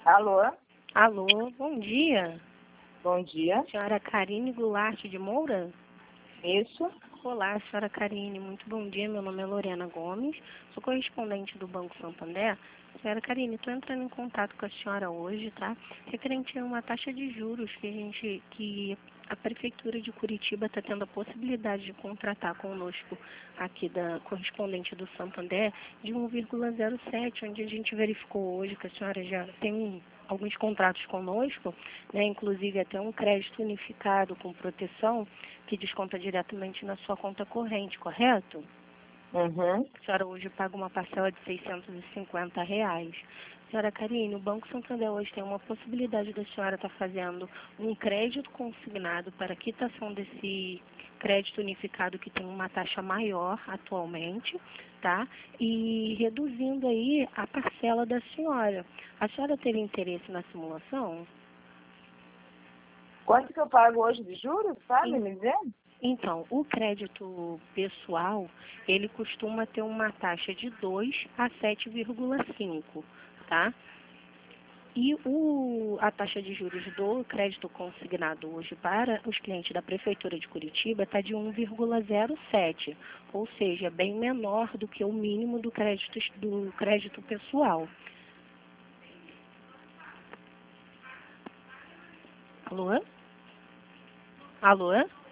Alô? Alô, bom dia. Bom dia. Senhora Karine Goulart de Moura? Isso? Olá, senhora Karine, muito bom dia. Meu nome é Lorena Gomes, sou correspondente do Banco Santander. Senhora Karine, estou entrando em contato com a senhora hoje, tá? Referente a uma taxa de juros que a Prefeitura de Curitiba está tendo a possibilidade de contratar conosco aqui da correspondente do Santander de 1,07, onde a gente verificou hoje que a senhora já tem alguns contratos conosco, né, inclusive até um crédito unificado com proteção que desconta diretamente na sua conta corrente, correto? Uhum. A senhora hoje paga uma parcela de R$ 650. Senhora Karine, o Banco Santander hoje tem uma possibilidade da senhora estar fazendo um crédito consignado para quitação desse crédito unificado que tem uma taxa maior atualmente, tá? E reduzindo aí a parcela da senhora. A senhora teria interesse na simulação? Quanto que eu pago hoje de juros, sabe me dizer? Então, o crédito pessoal, ele costuma ter uma taxa de 2 a 7,5, tá? E a taxa de juros do crédito consignado hoje para os clientes da Prefeitura de Curitiba está de 1,07, ou seja, bem menor do que o mínimo do crédito pessoal. Alô? Alô?